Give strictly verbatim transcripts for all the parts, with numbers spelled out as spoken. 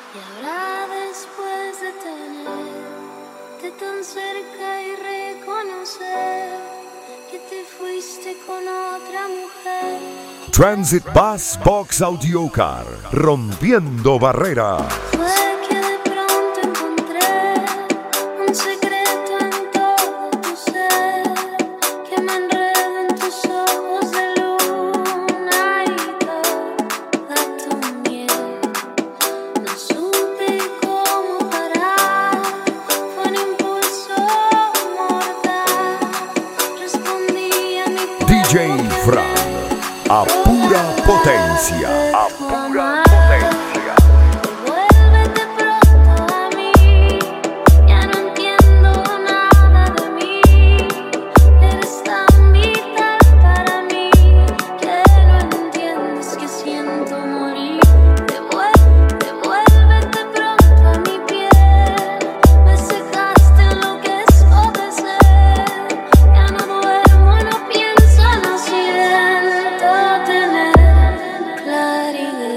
Y ahora después de tenerte tan cerca y reconocer que te fuiste con otra mujer. Transit Bus Box Audio Car, rompiendo barreras. Fue que de pronto encontré un secreto en todo tu ser, que me enredo en tus ojos de luna y toda tu miel. No supe cómo parar, fue un impulso mortal. Respondí a mi cuerpo D J Fran, a pura potencia, a pura potencia. Vuélvete pronto a mí, ya no entiendo nada de mí. Eres tan vital para mí que no entiendes que siento morir. Devuélvete, devuélvete pronto a mi piel. Me secaste, enloquezco de sed. Ya no duermo, no pienso, no siento tener claridad.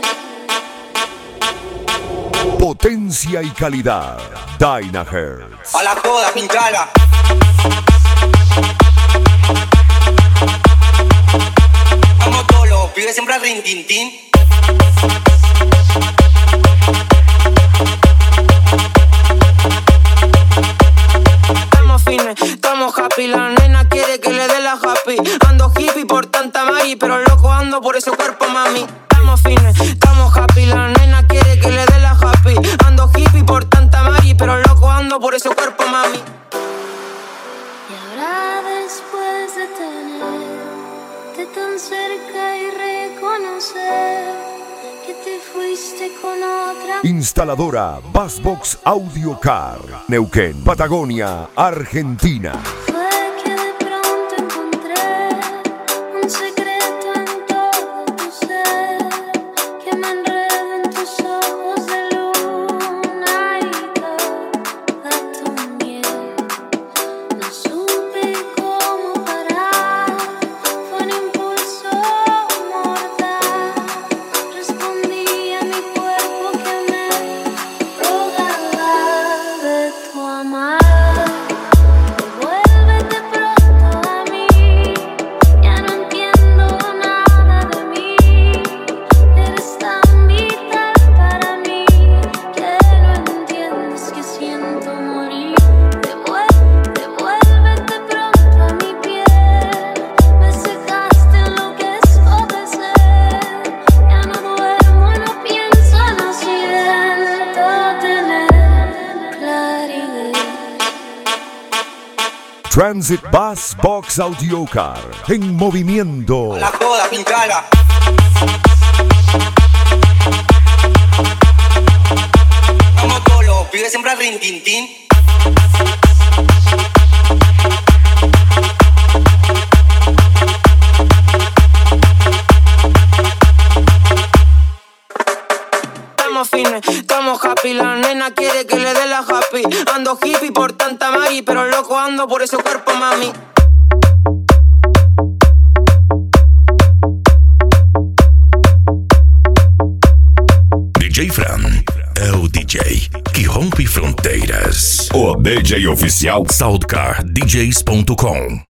Potencia y calidad, Dynahertz. A la toda, pinchala. Vamos todos los pibes siempre al rintintín. Estamos fines, estamos happy. La nena quiere que le dé la happy. Ando hippie por tanta mari, pero loco ando por ese cuerpo, mami. Estamos fines, estamos happy. La nena quiere que le dé la happy. Ando hippie por tanta mari, pero loco ando por ese cuerpo, mami. Y ahora después de tenerte tan cerca y reconocer que te fuiste con otra. Instaladora Bus Box Audio Car, Neuquén, Patagonia, Argentina. Fue que de pronto encontré un secreto en todo tu ser, que me enredo en tus ojos de luna y toda tu miel. No supe cómo parar, fue un impulso mortal. Respondí a mi cuerpo que me rogaba de tu amar. Vuélvete pronto a mí, ya no entiendo nada de mí. Eres tan vital para mí que no entiendes que siento morir. Devuélvete, devuélvete pronto a mi piel. Me secaste, enloquezco de sed. Ya no duermo, no pienso, no siento tener claridad. Transit Bus Box Audio Car, en movimiento. A la toda, pinchala. Vamos todos los pibes siempre al rintintín. Estamos fines, estamos happy. La nena quiere que le dé la happy. Ando hippie por tanta mari, pero loco ando por ese cuerpo, mami. D J Fran é o D J que rompe fronteiras. O D J oficial Soundcar D Js ponto com.